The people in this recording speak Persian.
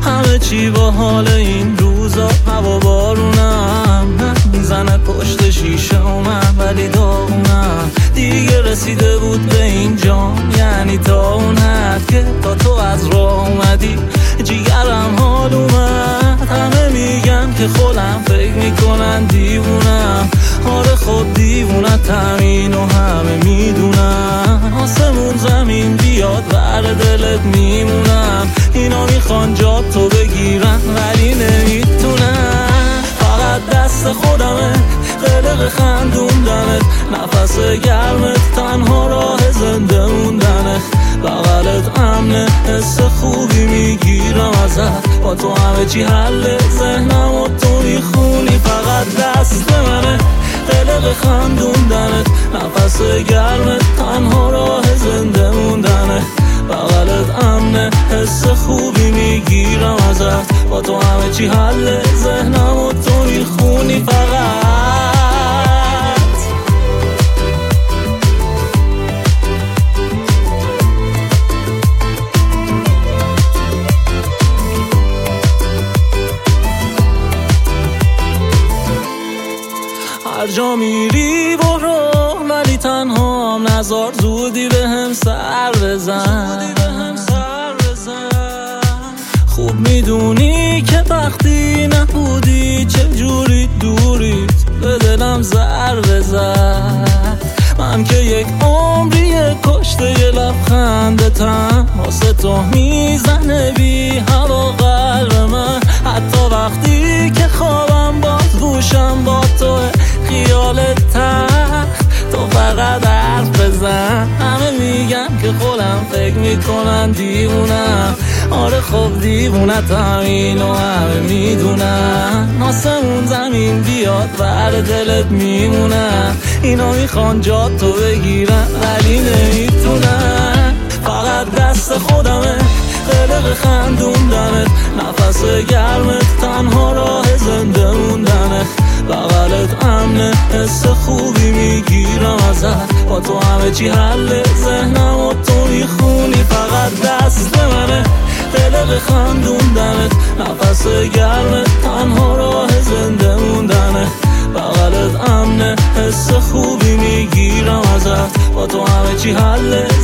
همه چی با حال این روزا، هوا بارونم میزنه پشت شیشه و من ولی داغونم. دیگه رسیده بود به این جام، یعنی تا اون حد که تا تو از راه اومدی جیگرم حال اومد. همه میگن که خودم فکر میکنن دیوونم، آره خود دیوونه تمین و همه میدونم. آسمون زمین بیاد ور دلت میمونم، اینا میخوان جا تو بگیرن ولی نمیتونن. فقط دست خودمه قلق خندوندنت، نفس گرمت تنها راه زنده موندنه. بغلت امنه حس خوبی میگیرم ازت، با تو همه چی حله ذهنم و تو میخونی. فقط دست منه قلق خندوندنت، نفس گرمت تنها راه زنده موندنه. بغلت امنه حس خوبی میگیرم ازت، با تو همه چی حله ذهنم و تو میخونی. فقط هر جا میری برو ولی تنها هم نزار، زودی به هم سر بزن. خوب میدونی که وقتی نبودی چجوری دوریت به دلم ضر بزد. من که یک عمریه کشته یه لبخندتم، واسه تو میزنه بی هوا قلب من. حتی وقتی که خوابم باز گوشم با تو خیالت تخت، تو فقط حرف بزن. همه میگن که خودم فکر میکنن دیوونم، آره خب دیوونه تمین و همه میدونن. آسمون زمین بیاد ور دلت میمونن، اینا میخوان جا تو بگیرن ولی نمیتونن. فقط دست خودمه قلق خندوندنت، نفس گرمت تنها راه زنده موندنه. بغلت امنه حس خوبی میگیرم ازت، با تو همه چی حله ذهنم و تو میخونی. فقط دست منه قلق خندوندنت، نفس گرمت تنها راه زنده موندنه. بغلت امنه حس خوبی میگیرم ازت، با تو همه چی حله